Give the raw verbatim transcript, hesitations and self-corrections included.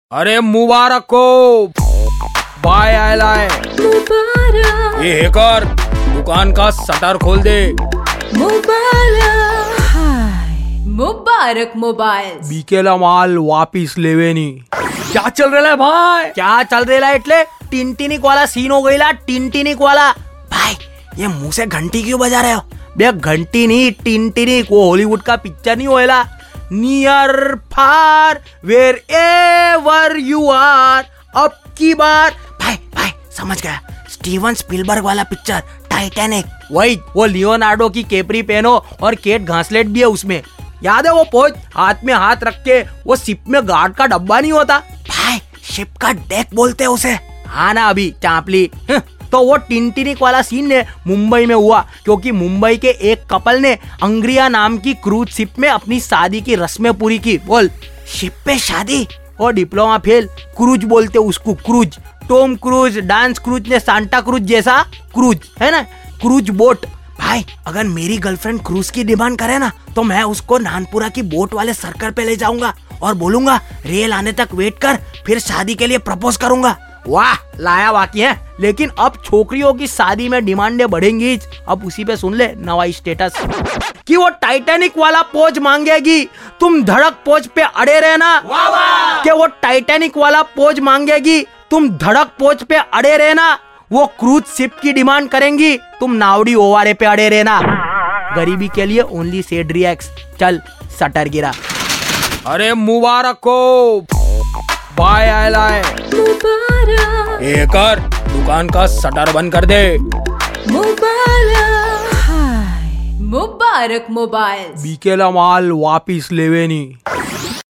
अरे मुबारक हो, बाय आयला है। मुबारक। ये हैकर दुकान का शटर खोल दे। मुबारक। हाय मुबारक मोबाइल। बीकेला माल वापिस लेवे नी। क्या चल रहा है भाई? क्या चल रहा है इतले टिनटिनिक वाला सीन हो गईला। टिनटिनिक वाला भाई, ये मुंह से घंटी क्यों बजा रहे हो? बे घंटी नहीं, टिनटिनिक। वो हॉलीवुड का पिक्चर नहीं होएला, near far wherever you are, अब की बार। भाई भाई समझ गया, स्टीवन स्पीलबर्ग वाला पिक्चर टाइटैनिक। वही, वो लियोनार्डो की केपरी पहनो और केट घासलेट भी है उसमें। याद है वो पोज हाथ में हाथ रख के, वो शिप में गार्ड का डब्बा नहीं होता भाई, शिप का डेक बोलते हैं उसे। हाँ ना, अभी चापली। तो वो टिनटिनिक वाला सीन ने मुंबई में हुआ, क्योंकि मुंबई के एक कपल ने अंग्रिया नाम की क्रूज शिप में अपनी शादी की रस्में पूरी की। बोल, शिप पे शादी और डिप्लोमा फेल। क्रूज बोलते उसको, cruise. Tom Cruise, dance cruise ने सांता क्रूज जैसा क्रूज है ना, क्रूज बोट। भाई अगर मेरी गर्लफ्रेंड क्रूज की डिमांड करे ना, तो मैं उसको नानपुरा की बोट वाले सर्कल पे ले जाऊंगा और बोलूंगा रेल आने तक वेट कर, फिर शादी के लिए प्रपोज करूंगा। वाह, लाया बाकी है। लेकिन अब छोकरियों की शादी में डिमांडें बढ़ेंगी। अब उसी पे सुन ले नवा स्टेटस कि वो टाइटैनिक वाला पोज मांगेगी, तुम धड़क पोज पे अड़े रहना। कि वो टाइटैनिक वाला पोज मांगेगी, तुम धड़क पोज पे अड़े रहना। वो क्रूज शिप की डिमांड करेंगी, तुम नावड़ी ओवारे पे अड़े रहना। गरीबी के लिए ओनली सेड रिएक्ट्स। चल शटर गिरा। अरे मुबारक हो, बाय आयला है। मुबारक। हैकर दुकान का शटर बंद कर दे। मुबारक। हाय मुबारक मोबाइल। बीकेला माल वापिस लेवे नी।